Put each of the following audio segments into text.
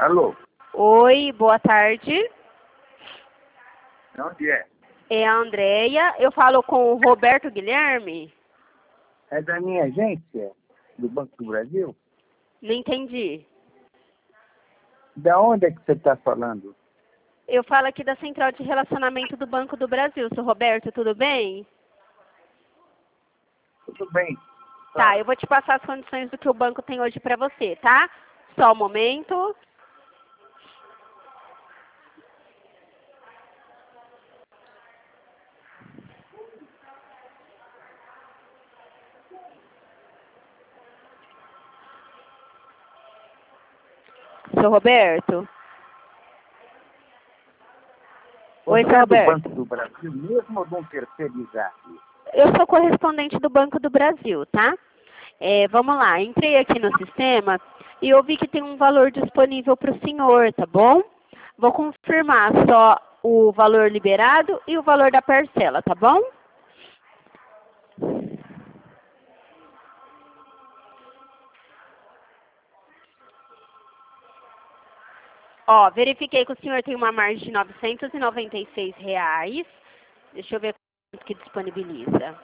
Alô? Oi, boa tarde. Onde é? É a Andréia. Eu falo com o Roberto Guilherme. É da minha agência, do Banco do Brasil? Não entendi. Da onde é que você está falando? Eu falo aqui da Central de Relacionamento do Banco do Brasil. Seu Roberto, tudo bem? Tudo bem. Tá, eu vou te passar as condições do que o banco tem hoje para você, tá? Só um momento. Seu Roberto? Oi, Você seu é do Roberto. Banco do Brasil mesmo ou de um terceirizado? Eu sou correspondente do Banco do Brasil, tá? Vamos lá, entrei aqui no sistema e eu vi que tem um valor disponível para o senhor, tá bom? Vou confirmar só o valor liberado e o valor da parcela, tá bom? Ó, verifiquei que o senhor tem uma margem de R$ 996. Deixa eu ver quanto que disponibiliza.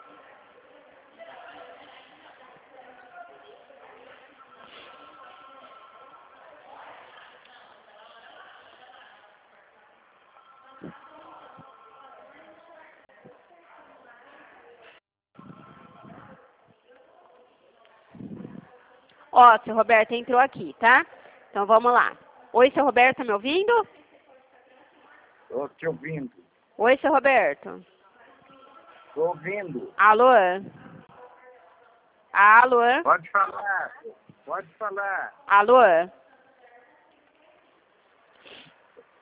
Ó, seu Roberto entrou aqui, tá? Então vamos lá. Oi, seu Roberto, tá me ouvindo? Estou te ouvindo. Oi, seu Roberto. Estou ouvindo. Alô? Alô? Pode falar. Pode falar. Alô?